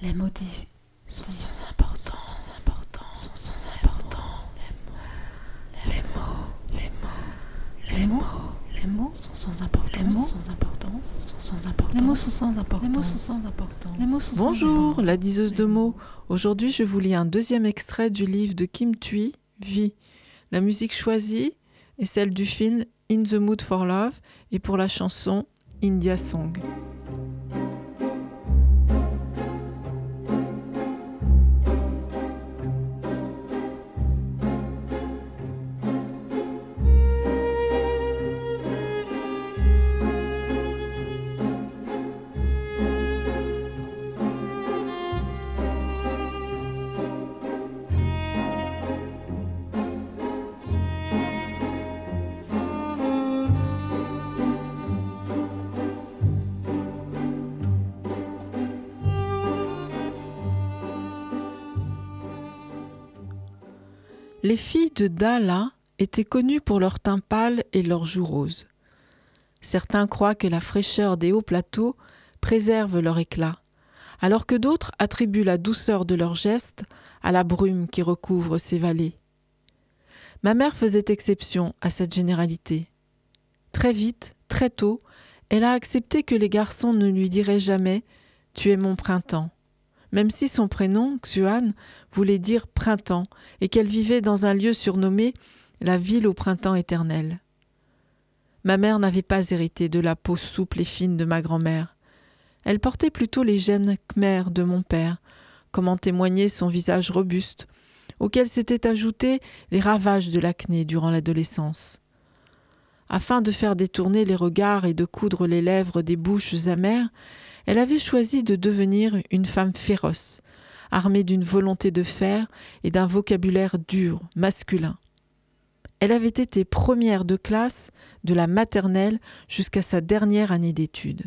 Les maudits sont sans importance, sans importance. Les mots sont sans importance, Les mots sont sans importance. Bonjour, la diseuse de mots. Aujourd'hui, je vous lis un deuxième extrait du livre de Kim Thuy, Vie. La musique choisie est celle du film In the Mood for Love et pour la chanson India Song. Les filles de Dala étaient connues pour leur teint pâle et leurs joues roses. Certains croient que la fraîcheur des hauts plateaux préserve leur éclat, alors que d'autres attribuent la douceur de leurs gestes à la brume qui recouvre ces vallées. Ma mère faisait exception à cette généralité. Très vite, très tôt, elle a accepté que les garçons ne lui diraient jamais « Tu es mon printemps », même si son prénom, Xuan, voulait dire printemps et qu'elle vivait dans un lieu surnommé la ville au printemps éternel. Ma mère n'avait pas hérité de la peau souple et fine de ma grand-mère. Elle portait plutôt les gènes khmers de mon père, comme en témoignait son visage robuste, auquel s'étaient ajoutés les ravages de l'acné durant l'adolescence. Afin de faire détourner les regards et de coudre les lèvres des bouches amères, elle avait choisi de devenir une femme féroce, armée d'une volonté de fer et d'un vocabulaire dur, masculin. Elle avait été première de classe de la maternelle jusqu'à sa dernière année d'études.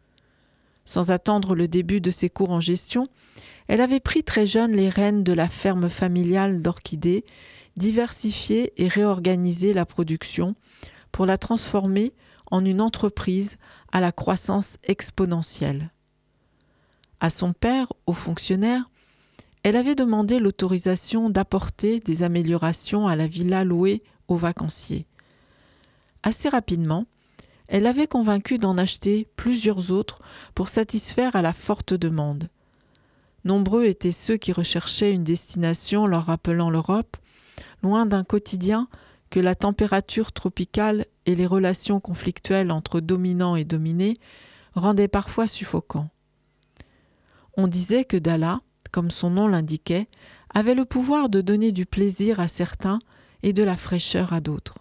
Sans attendre le début de ses cours en gestion, elle avait pris très jeune les rênes de la ferme familiale d'orchidées, diversifié et réorganisé la production pour la transformer en une entreprise à la croissance exponentielle. À son père, haut fonctionnaire, elle avait demandé l'autorisation d'apporter des améliorations à la villa louée aux vacanciers. Assez rapidement, elle avait convaincu d'en acheter plusieurs autres pour satisfaire à la forte demande. Nombreux étaient ceux qui recherchaient une destination leur rappelant l'Europe, loin d'un quotidien que la température tropicale et les relations conflictuelles entre dominants et dominés rendaient parfois suffocants. On disait que Dala, comme son nom l'indiquait, avait le pouvoir de donner du plaisir à certains et de la fraîcheur à d'autres.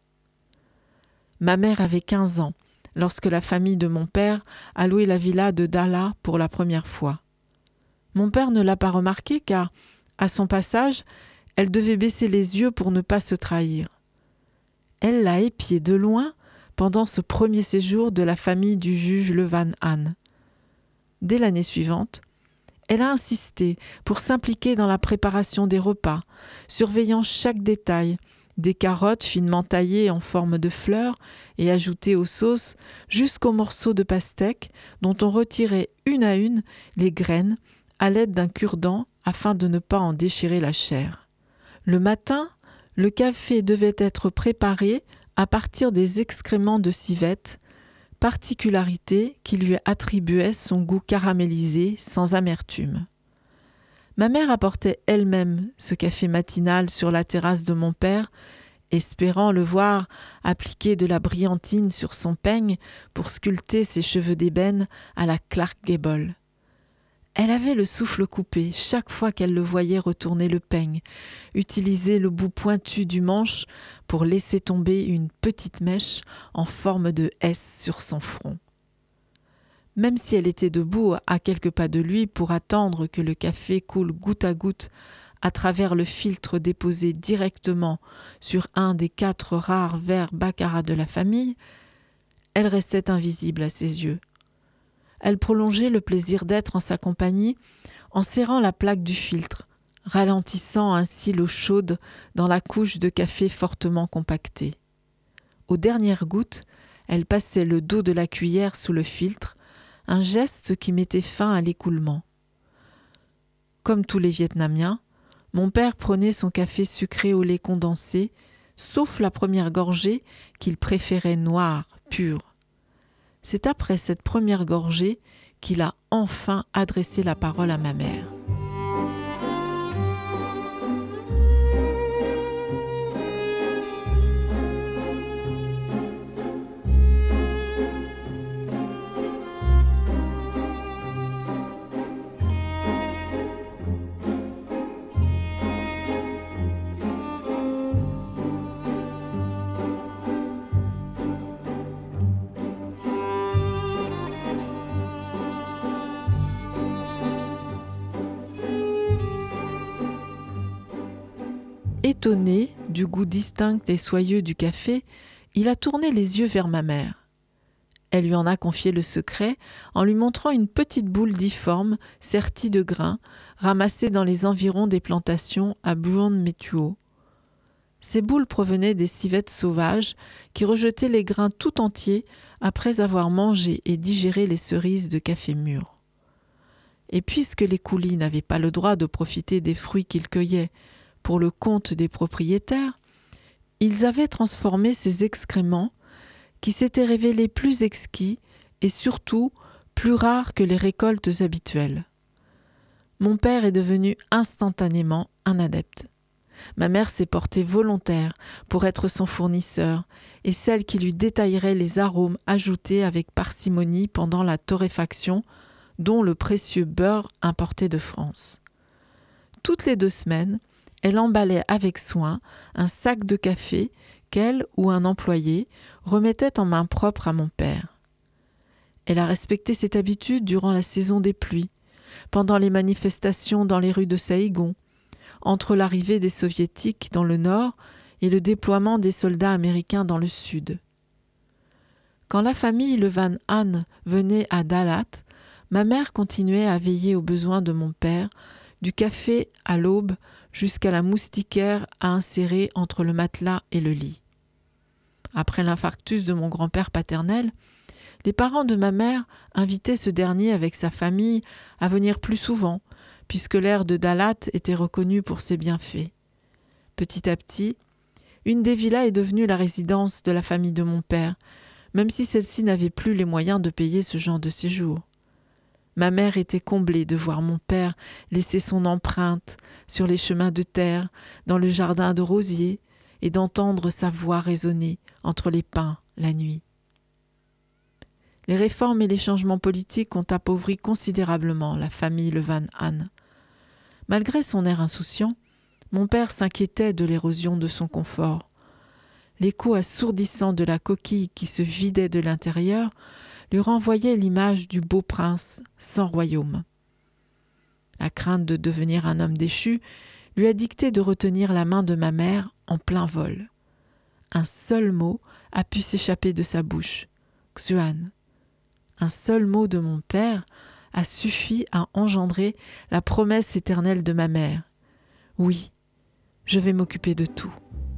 Ma mère avait 15 ans lorsque la famille de mon père a loué la villa de Dala pour la première fois. Mon père ne l'a pas remarqué car, à son passage, elle devait baisser les yeux pour ne pas se trahir. Elle l'a épié de loin pendant ce premier séjour de la famille du juge Levan Han. Dès l'année suivante, elle a insisté pour s'impliquer dans la préparation des repas, surveillant chaque détail, des carottes finement taillées en forme de fleurs et ajoutées aux sauces jusqu'aux morceaux de pastèque dont on retirait une à une les graines à l'aide d'un cure-dent afin de ne pas en déchirer la chair. Le matin, le café devait être préparé à partir des excréments de civette, particularité qui lui attribuait son goût caramélisé sans amertume. Ma mère apportait elle-même ce café matinal sur la terrasse de mon père, espérant le voir appliquer de la brillantine sur son peigne pour sculpter ses cheveux d'ébène à la Clark Gable. Elle avait le souffle coupé chaque fois qu'elle le voyait retourner le peigne, utiliser le bout pointu du manche pour laisser tomber une petite mèche en forme de S sur son front. Même si elle était debout à quelques pas de lui pour attendre que le café coule goutte à goutte à travers le filtre déposé directement sur un des 4 rares verres baccarat de la famille, elle restait invisible à ses yeux. Elle prolongeait le plaisir d'être en sa compagnie en serrant la plaque du filtre, ralentissant ainsi l'eau chaude dans la couche de café fortement compactée. Aux dernières gouttes, elle passait le dos de la cuillère sous le filtre, un geste qui mettait fin à l'écoulement. Comme tous les Vietnamiens, mon père prenait son café sucré au lait condensé, sauf la première gorgée qu'il préférait noire, pure. C'est après cette première gorgée qu'il a enfin adressé la parole à ma mère. Étonné du goût distinct et soyeux du café, il a tourné les yeux vers ma mère. Elle lui en a confié le secret en lui montrant une petite boule difforme sertie de grains ramassés dans les environs des plantations à Buon-Metuo. Ces boules provenaient des civettes sauvages qui rejetaient les grains tout entiers après avoir mangé et digéré les cerises de café mûr. Et puisque les coulis n'avaient pas le droit de profiter des fruits qu'ils cueillaient pour le compte des propriétaires, ils avaient transformé ces excréments qui s'étaient révélés plus exquis et surtout plus rares que les récoltes habituelles. Mon père est devenu instantanément un adepte. Ma mère s'est portée volontaire pour être son fournisseur et celle qui lui détaillerait les arômes ajoutés avec parcimonie pendant la torréfaction, dont le précieux beurre importé de France. Toutes les 2 semaines, elle emballait avec soin un sac de café qu'elle ou un employé remettait en main propre à mon père. Elle a respecté cette habitude durant la saison des pluies, pendant les manifestations dans les rues de Saïgon, entre l'arrivée des soviétiques dans le nord et le déploiement des soldats américains dans le sud. Quand la famille Le Van Han venait à Dalat, ma mère continuait à veiller aux besoins de mon père, du café à l'aube jusqu'à la moustiquaire à insérer entre le matelas et le lit. Après l'infarctus de mon grand-père paternel, les parents de ma mère invitaient ce dernier avec sa famille à venir plus souvent, puisque l'aire de Dalat était reconnue pour ses bienfaits. Petit à petit, une des villas est devenue la résidence de la famille de mon père, même si celle-ci n'avait plus les moyens de payer ce genre de séjour. Ma mère était comblée de voir mon père laisser son empreinte sur les chemins de terre, dans le jardin de rosiers, et d'entendre sa voix résonner entre les pins la nuit. Les réformes et les changements politiques ont appauvri considérablement la famille Le Van Han. Malgré son air insouciant, mon père s'inquiétait de l'érosion de son confort. L'écho assourdissant de la coquille qui se vidait de l'intérieur lui renvoyait l'image du beau prince sans royaume. La crainte de devenir un homme déchu lui a dicté de retenir la main de ma mère en plein vol. Un seul mot a pu s'échapper de sa bouche, Xuan. Un seul mot de mon père a suffi à engendrer la promesse éternelle de ma mère. Oui, je vais m'occuper de tout.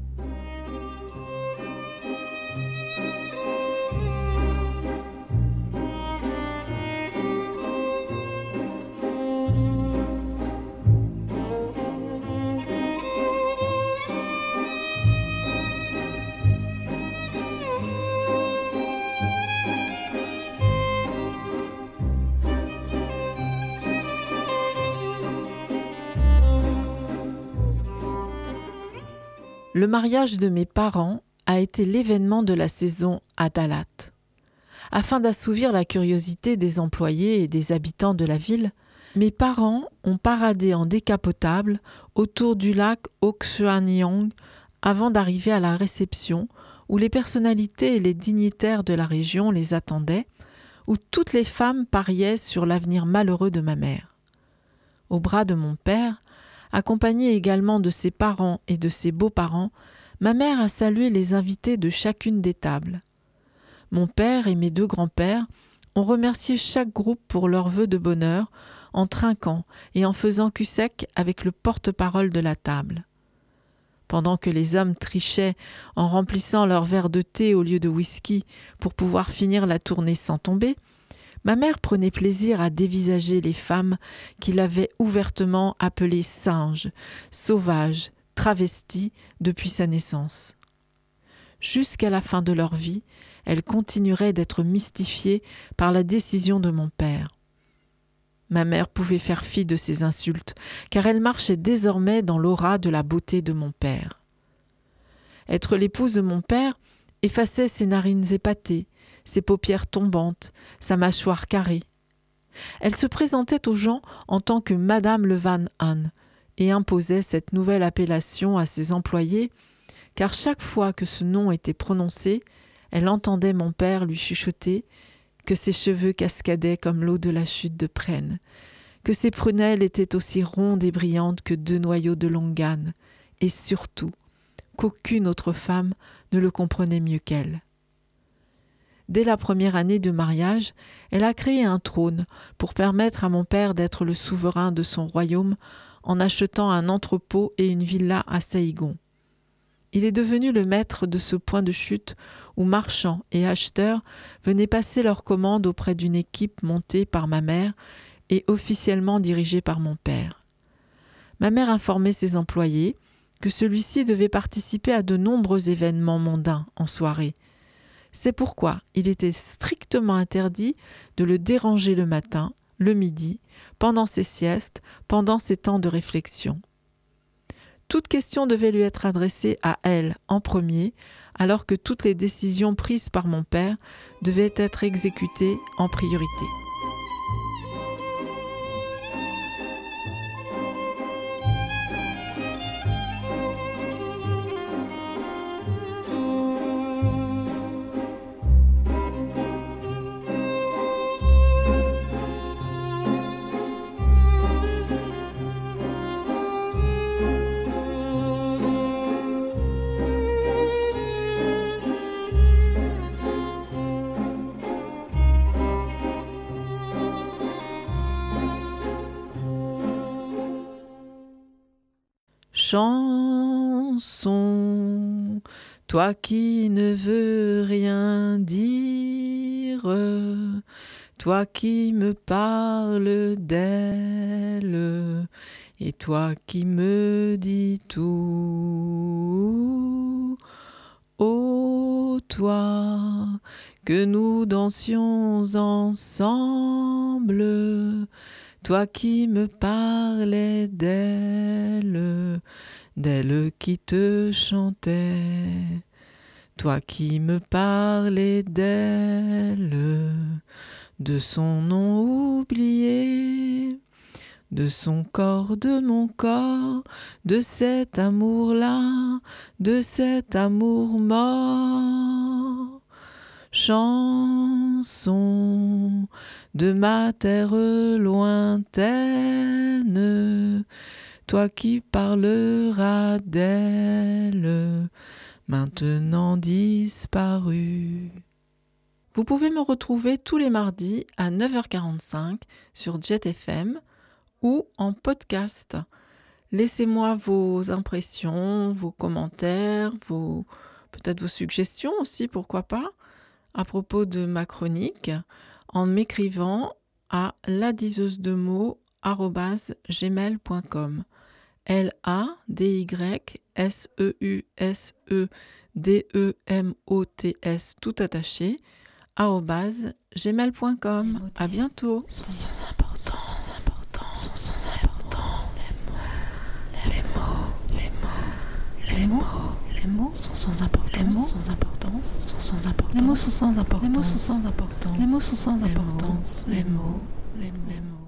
Le mariage de mes parents a été l'événement de la saison à Dalat. Afin d'assouvir la curiosité des employés et des habitants de la ville, mes parents ont paradé en décapotable autour du lac Oksuanyong avant d'arriver à la réception où les personnalités et les dignitaires de la région les attendaient, où toutes les femmes pariaient sur l'avenir malheureux de ma mère. Au bras de mon père, accompagnée également de ses parents et de ses beaux-parents, ma mère a salué les invités de chacune des tables. Mon père et mes 2 grands-pères ont remercié chaque groupe pour leurs vœux de bonheur en trinquant et en faisant cul-sec avec le porte-parole de la table. Pendant que les hommes trichaient en remplissant leur verre de thé au lieu de whisky pour pouvoir finir la tournée sans tomber, Ma mère prenait plaisir à dévisager les femmes qu'il avait ouvertement appelées singes, sauvages, travesties depuis sa naissance. Jusqu'à la fin de leur vie, elles continueraient d'être mystifiées par la décision de mon père. Ma mère pouvait faire fi de ces insultes, car elle marchait désormais dans l'aura de la beauté de mon père. Être l'épouse de mon père effaçait ses narines épatées, ses paupières tombantes, sa mâchoire carrée. Elle se présentait aux gens en tant que Madame Le Van Hahn et imposait cette nouvelle appellation à ses employés, car chaque fois que ce nom était prononcé, elle entendait mon père lui chuchoter que ses cheveux cascadaient comme l'eau de la chute de Prène, que ses prunelles étaient aussi rondes et brillantes que 2 noyaux de Longhane, et surtout qu'aucune autre femme ne le comprenait mieux qu'elle. Dès la première année de mariage, elle a créé un trône pour permettre à mon père d'être le souverain de son royaume en achetant un entrepôt et une villa à Saïgon. Il est devenu le maître de ce point de chute où marchands et acheteurs venaient passer leurs commandes auprès d'une équipe montée par ma mère et officiellement dirigée par mon père. Ma mère informait ses employés que celui-ci devait participer à de nombreux événements mondains en soirée. C'est pourquoi il était strictement interdit de le déranger le matin, le midi, pendant ses siestes, pendant ses temps de réflexion. Toute question devait lui être adressée à elle en premier, alors que toutes les décisions prises par mon père devaient être exécutées en priorité. Chanson, toi qui ne veux rien dire, toi qui me parles d'elle, et toi qui me dis tout. Ô toi, que nous dansions ensemble, toi qui me parlais d'elle, d'elle qui te chantait, toi qui me parlais d'elle, de son nom oublié, de son corps, de mon corps, de cet amour-là, de cet amour mort. Chanson de ma terre lointaine, toi qui parleras d'elle, maintenant disparue. Vous pouvez me retrouver tous les mardis à 9h45 sur Jet FM ou en podcast. Laissez-moi vos impressions, vos commentaires, peut-être vos suggestions aussi, pourquoi pas, à propos de ma chronique, en m'écrivant à ladiseusedemots@gmail.com. LADYSEUSEDEMOTS tout attaché @gmail.com. À bientôt. Sans importance. Les mots sont sans importance. Les mots sont sans importance. Les mots sont sans importance. Les mots sont sans importance. Les mots sont sans importance. Les mots.